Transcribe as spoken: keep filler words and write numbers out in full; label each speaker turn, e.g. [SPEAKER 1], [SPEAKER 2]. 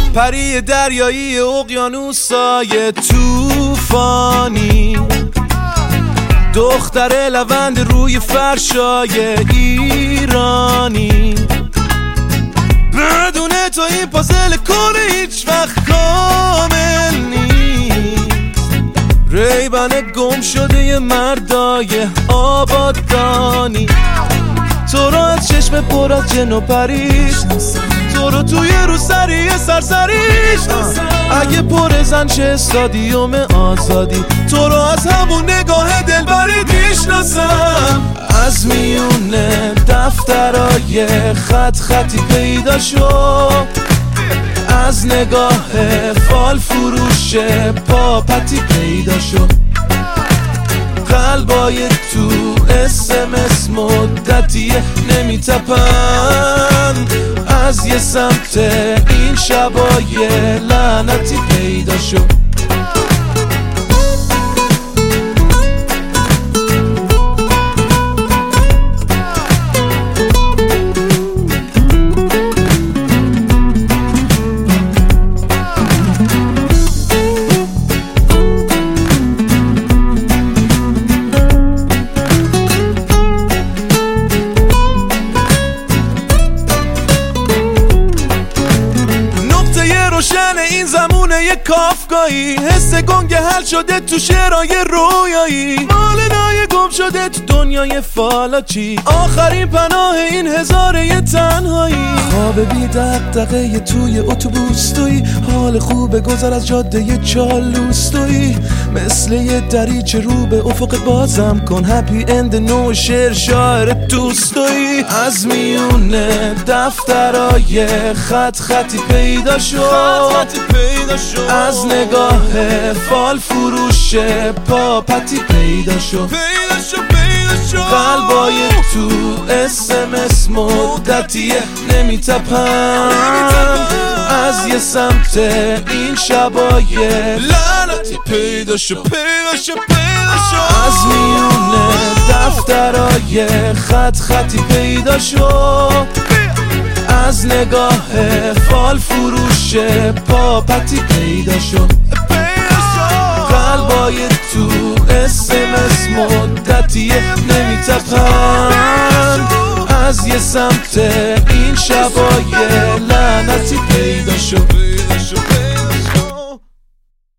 [SPEAKER 1] پری دریایی اقیانوسای توفانی، دختر لوند روی فرشای ایرانی. بدون تو این پازل کن هیچ وقت کامل نیست. ریبن گم شده ی مردای آبادانی، تو رو از چشم پر از جن و پریش، تو رو توی روسری سرسریش. اگه پر زن چه استادیوم آزادی، تو رو از همون نگاه دلبری میشناسم. از میونه دفترای خط خطی پیدا شد، از نگاه فال فروش پاپتی پیدا شد. قلبای تو اسمس مدتیه نمیتپن، از یه سمت این شبای لعنتی پیدا شد. روشن این زمونه یه کافگاهی، حس گنگ حل شده تو شعرهای رویایی. مال نای گم شده تو دنیای فالاچی، آخرین پناه این هزاره یه تنهایی. خواب بی دقدقه یه توی اتوبوس توی، حال خوبه گذر از جاده یه چالوس توی. مثل یه دریچه رو به افق بازم کن، هپی اند نو شعر شاعر دوستوی. از میونه دفترای خط خطی پیدا شد، از نگاه فال فروش پاپتی پیدا شد. قلبای تو اسمس مدتیه نمیتپن، از یه سمت این شبای لعنتی پیدا شد پیدا شد پیدا شد. از میونه دفترای خط خطی پیدا شد، از نگاه فال فروش پاپتی پیدا شد. قلبای تو اسمس مدتیه نمیتپن، از یه سمت این شبای لعنتی پیدا شد.